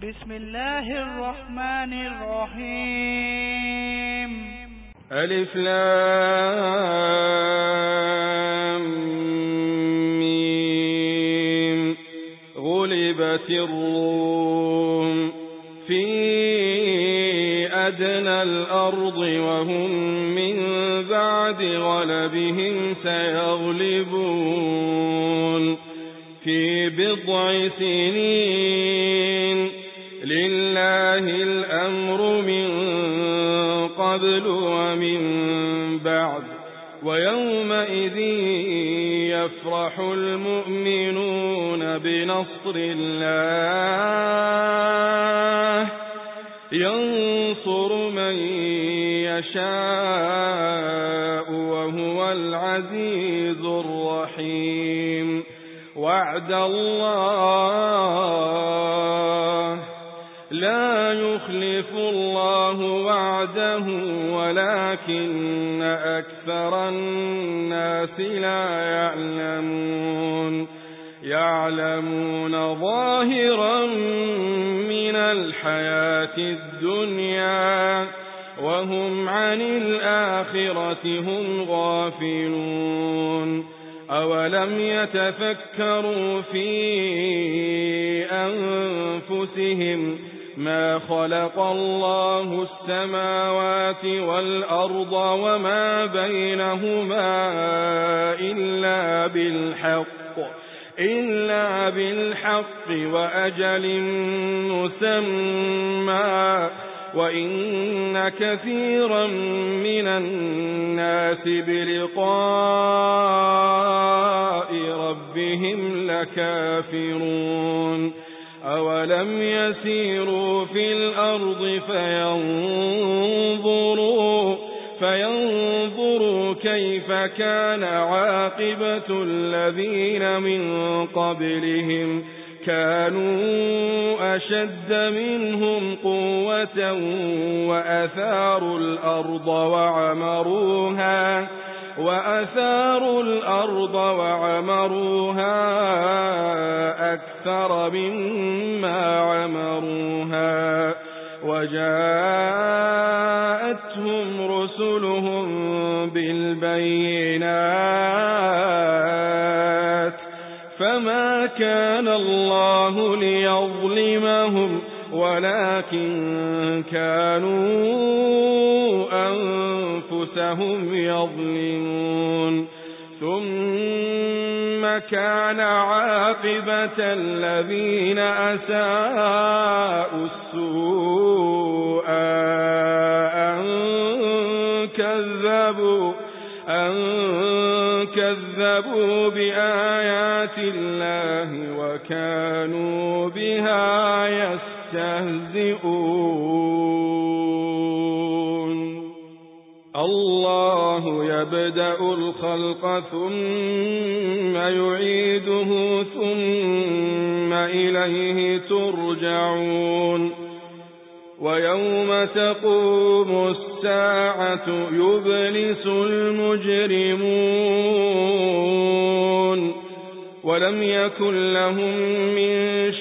بسم الله الرحمن الرحيم. ألف لام ميم. غلبت الروم في أدنى الأرض وهم من بعد غلبهم سيغلبون في بضع سنين. لله الأمر من قبل ومن بعد ويومئذ يفرح المؤمنون بنصر الله ينصر من يشاء وهو العزيز الرحيم. وعد الله لا يخلف الله وعده ولكن أكثر الناس لا يعلمون. يعلمون ظاهرا من الحياة الدنيا وهم عن الآخرة هم غافلون. أولم يتفكروا في أنفسهم ما خلق الله السماوات والأرض وما بينهما إلا بالحق وأجل مسمى وإن كثيرا من الناس بلقاء ربهم لكافرون. أولم يسيروا في الأرض فينظروا كيف كان عاقبة الذين من قبلهم كانوا أشد منهم قوة وأثاروا الأرض وعمروها أكثر مما عمروها وجاءتهم رسلهم بالبينات فما كان الله ليظلمهم ولكن كانوا أنفسهم يظلمون. ثم كان عاقبة الذين أساءوا السوء أن كذبوا بآيات الله وكانوا بها يستهزئون. الله يبدأ الخلق ثم يعيده ثم إليه ترجعون. ويوم تقوم الساعة يبلس المجرمون ولم يكن لهم من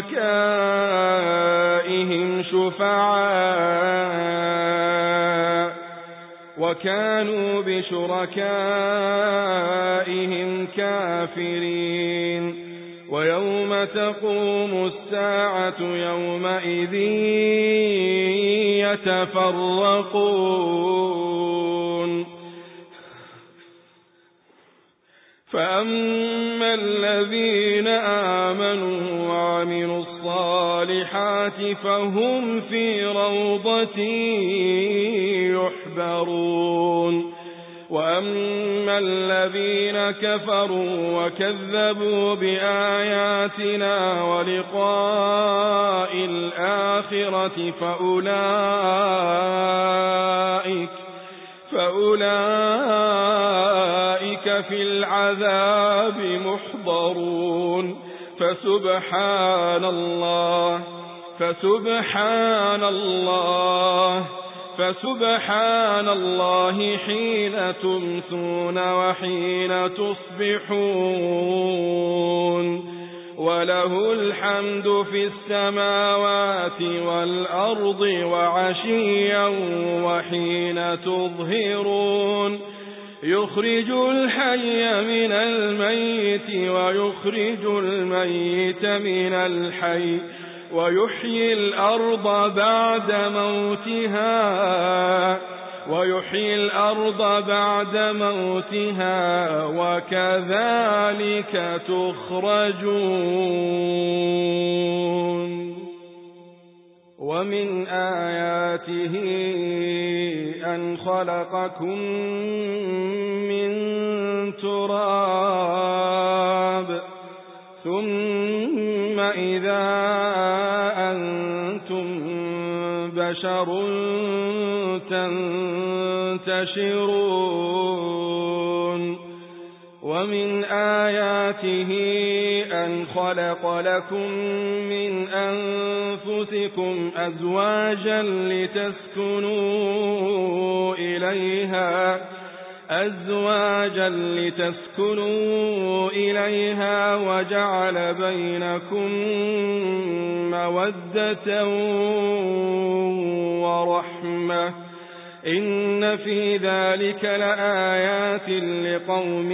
شركائهم شفعاء وكانوا بشركائهم كافرين. ويوم تقوم الساعة يومئذ يتفرقون. فأما الذين آمنوا وعملوا الصالحات فهم في روضة يحبرون. وأما الذين كفروا وكذبوا بآياتنا ولقاء الآخرة فأولئك في العذاب محضرون. فسبحان الله حين تمسون وحين تصبحون وله الحمد في السماوات والأرض وعشيا وحين تظهرون يخرج الحي من الميت ويخرج الميت من الحي ويحيي الأرض بعد موتها وكذلك تخرجون ومن آياته أن خلقكم من تراب ثم إذا أنتم بشر تنتشرون ومن آياته أن خلق لكم من أنفسكم أزواجا لتسكنوا إليها وجعل بينكم مودة ورحمة إن في ذلك لآيات لقوم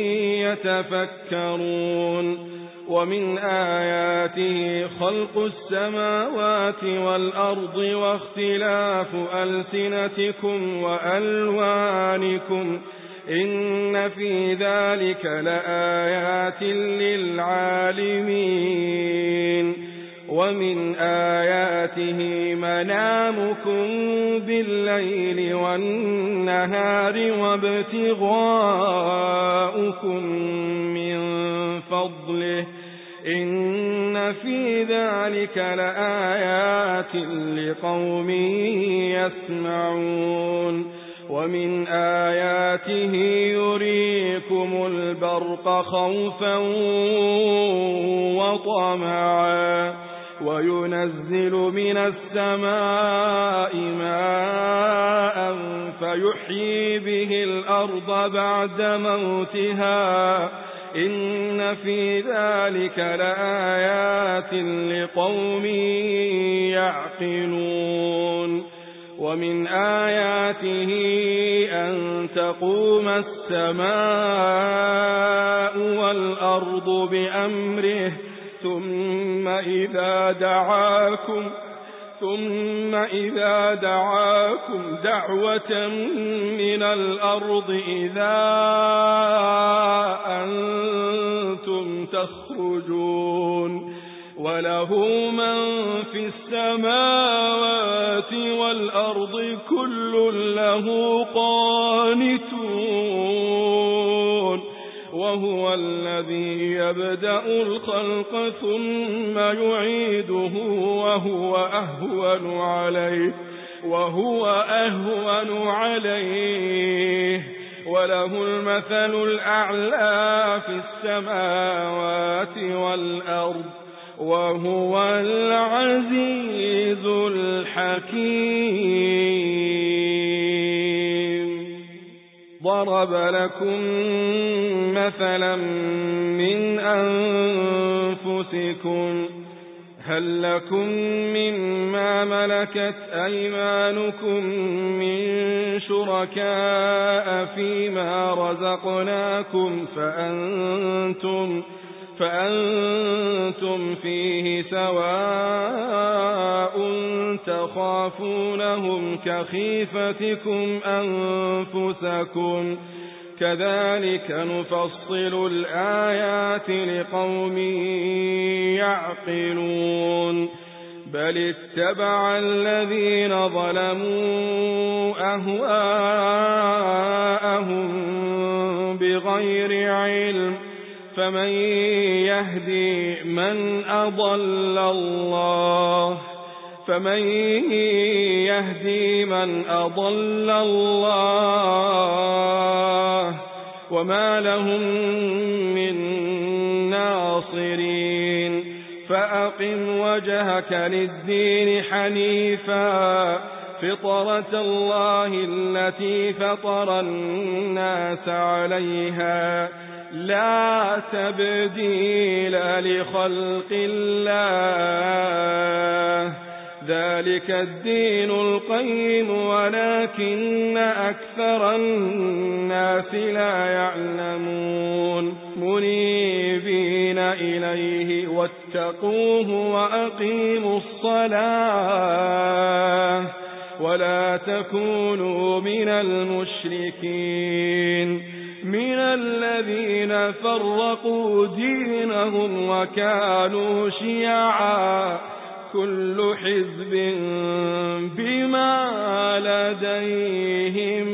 يتفكرون ومن آياته خلق السماوات والأرض واختلاف ألسنتكم وألوانكم إن في ذلك لآيات للعالمين ومن آياته منامكم بالليل والنهار وابتغاؤكم من فضله إن في ذلك لآيات لقوم يسمعون ومن آياته يريكم البرق خوفا وطمعا وينزل من السماء ماء فيحيي به الأرض بعد موتها إن في ذلك لآيات لقوم يعقلون ومن آياته أن تقوم السماء والأرض بأمره ثم إذا دعاكم دعوة من الأرض إذا أنتم تخرجون وله من في السماوات والأرض كل له قانتون وهو الذي يبدأ الخلق ثم يعيده وهو أهون عليه وله المثل الأعلى في السماوات والأرض وهو العزيز الحكيم ضرب لكم مثلا من أنفسكم هل لكم مما ملكت أيمانكم من شركاء فيما رزقناكم فأنتم فيه سواء تخافونهم كخيفتكم أنفسكم كذلك نفصل الآيات لقوم يعقلون بل اتبع الذين ظلموا أهواءهم بغير علم فمن يهدي من أضل الله وما لهم من ناصرين فأقم وجهك للدين حنيفا فطرة الله التي فطر الناس عليها لا تبديل لخلق الله ذلك الدين القيم ولكن أكثر الناس لا يعلمون منيبين إليه واتقوه وأقيموا الصلاة ولا تكونوا من المشركين من الذين فرقوا دينهم وكانوا شيعا كل حزب بما لديهم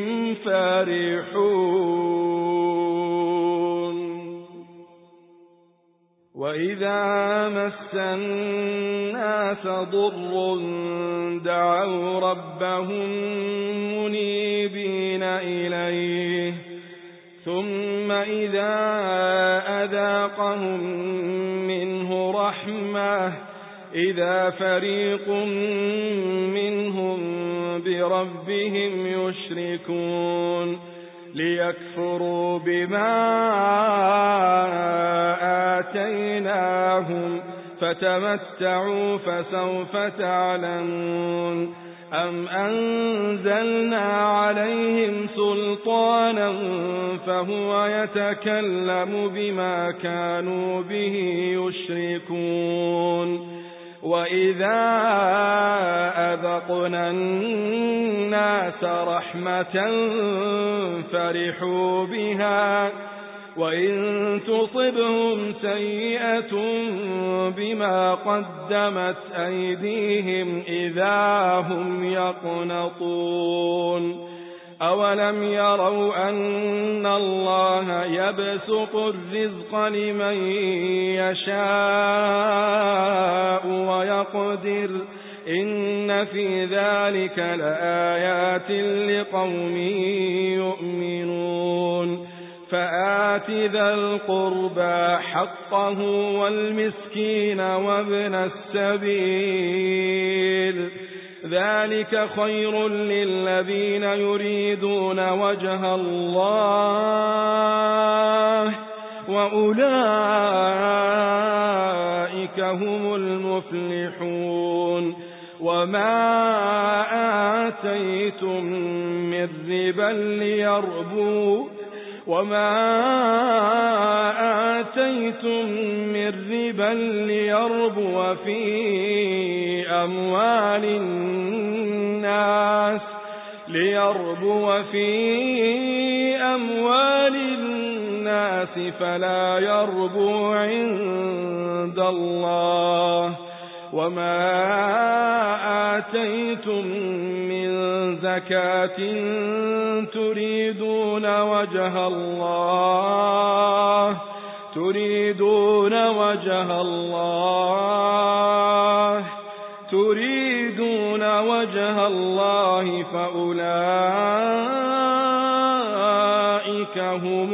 فرحون وإذا مس الناس ضر دعوا ربهم منيبين إليه ثم إذا أذاقهم منه رحمة إذا فريق منهم بربهم يشركون ليكفروا بما آتيناهم فتمتعوا فسوف تعلمون أم أنزلنا عليهم سلطانا فهو يتكلم بما كانوا به يشركون وإذا أذقنا الناس رحمة فرحوا بها وإن تصبهم سيئة بما قدمت أيديهم إذا هم يقنطون أولم يروا أن الله يبسط الرزق لمن يشاء ويقدر إن في ذلك لآيات لقوم يؤمنون فآت ذا القربى حقه والمسكين وابن السبيل ذلك خير للذين يريدون وجه الله وأولئك هم المفلحون وما آتيتم من ربا ليربو في أموال الناس فلا يربو عند الله وما آتيتم من زكاة تريدون وجه الله فأولئك هم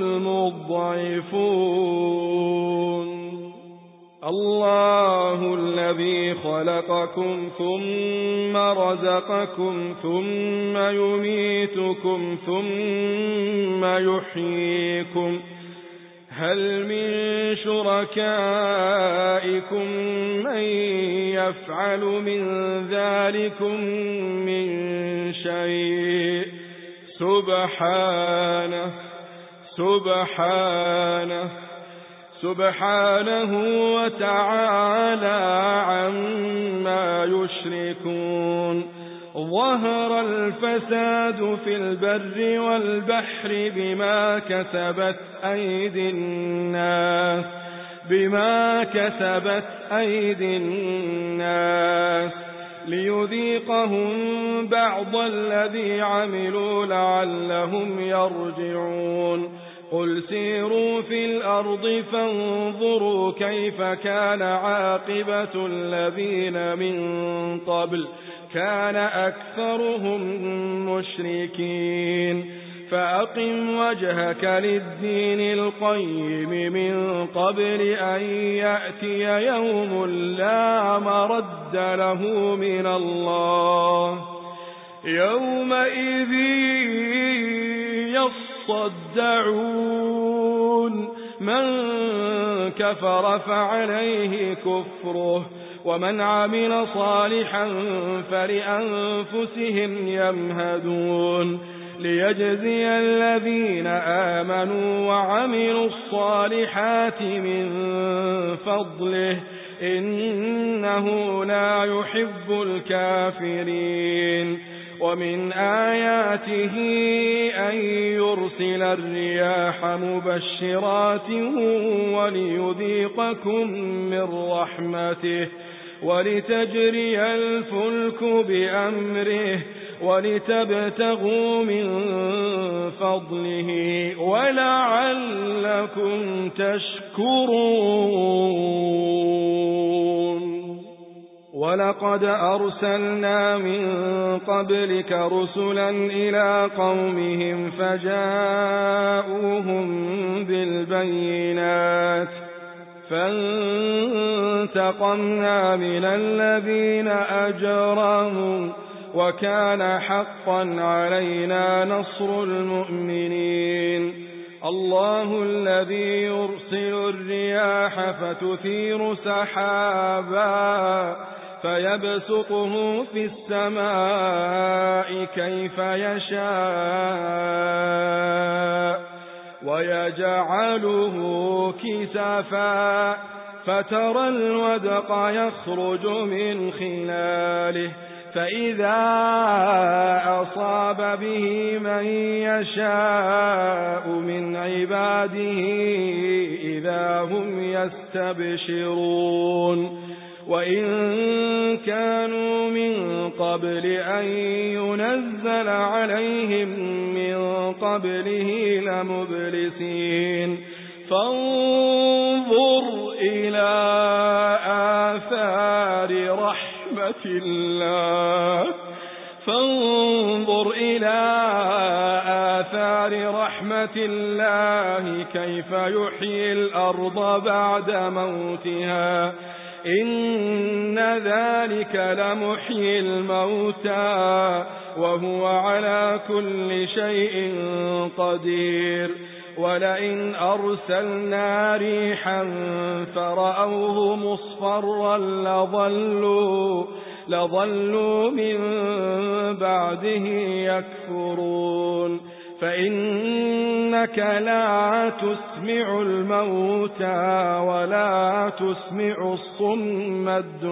المضعفون الله الذي خلقكم ثم رزقكم ثم يميتكم ثم يحييكم هل من شركائكم من يفعل من ذلكم من شيء سبحانه وتعالى عما يشركون ظهر الفساد في البر والبحر بما كسبت أيدي الناس ليذيقهم بعض الذي عملوا لعلهم يرجعون قل سيروا في الأرض فانظروا كيف كان عاقبة الذين من قبل كان أكثرهم مشركين فأقم وجهك للدين القيم من قبل أن يأتي يوم لا مرد له من الله يومئذ يصدعون من كفر فعليه كفره ومن عمل صالحا فلأنفسهم يمهدون ليجزي الذين آمنوا وعملوا الصالحات من فضله إنه لا يحب الكافرين ومن آياته أن يرسل الرياح مبشرات وليذيقكم من رحمته ولتجري الفلك بأمره ولتبتغوا من فضله ولعلكم تشكرون ولقد أرسلنا من قبلك رسلا إلى قومهم فجاءوهم بالبينات فانتقمنا من الذين أجرموا وكان حقا علينا نصر المؤمنين الله الذي يرسل الرياح فتثير سحابا فيبسطه في السماء كيف يشاء ويجعله كسفا فترى الودق يخرج من خلاله فإذا أصاب به من يشاء من عباده إذا هم يستبشرون وإن كانوا من قبل أن ينزل عليهم من قبله لمبلسين فانظر إلى آثار رحمة الله كيف يحيي الأرض بعد موتها إن ذلك لمحيي الموتى وهو على كل شيء قدير ولئن أرسلنا ريحا فرأوه مصفرا لظلوا من بعده يكفرون فإنك لا تسمع الموتى ولا تسمع الصم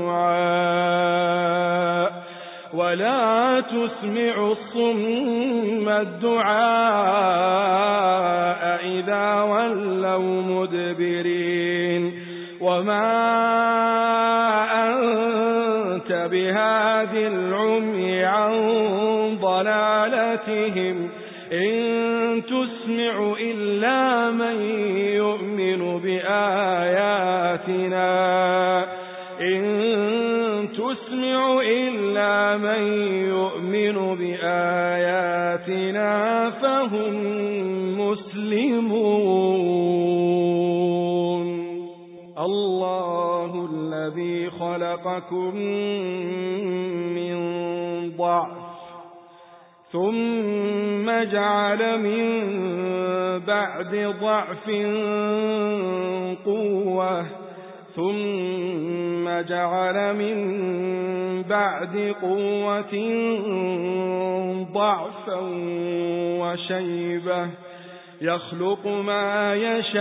الدعاء إذا ولوا مدبرين وما أنت بهاد العمي عن ضلالتهم إن تسمع إلا من يؤمن بآياتنا فهم مسلمون الله الذي خلقكم من ضعف ثم جعل من بعد ضعف قوة ثم جعل من بعد قوة ضعفا وشيبة يخلق ما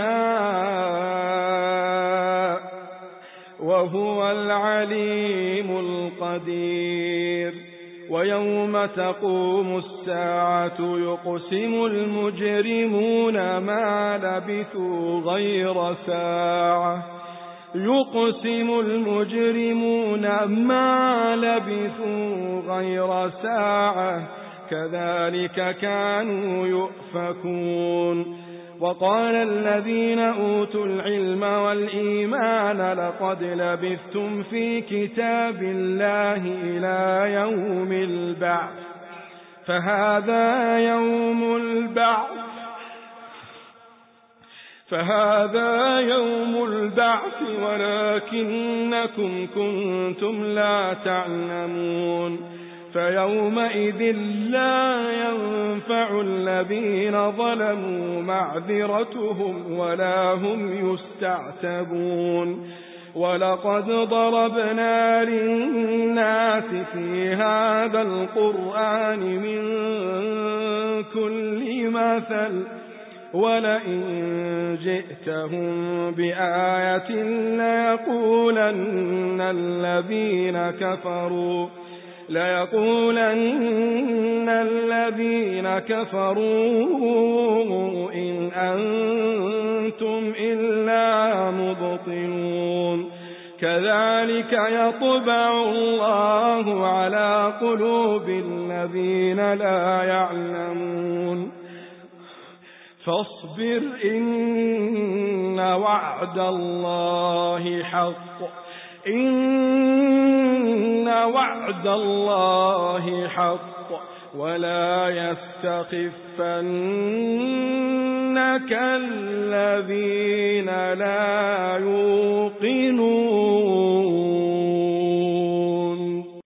يشاء وهو العليم القدير ويوم تقوم الساعة يقسم المجرمون ما لبثوا غير ساعة كذلك كانوا يؤفكون وقال الذين أوتوا العلم والإيمان لقد لبثتم في كتاب الله إلى يوم البعث فهذا يوم البعث ولكنكم كنتم لا تعلمون فيومئذ لا ينفع الذين ظلموا معذرتهم ولا هم يستعتبون ولقد ضربنا للناس في هذا القرآن من كل مثل ولئن جئتهم بآية ليقولن الذين كفروا إن أنتم إلا مبطلون كذلك يطبع الله على قلوب الذين لا يعلمون فاصبر إن وعد الله حق ولا يستخفنك الذين لا يوقنون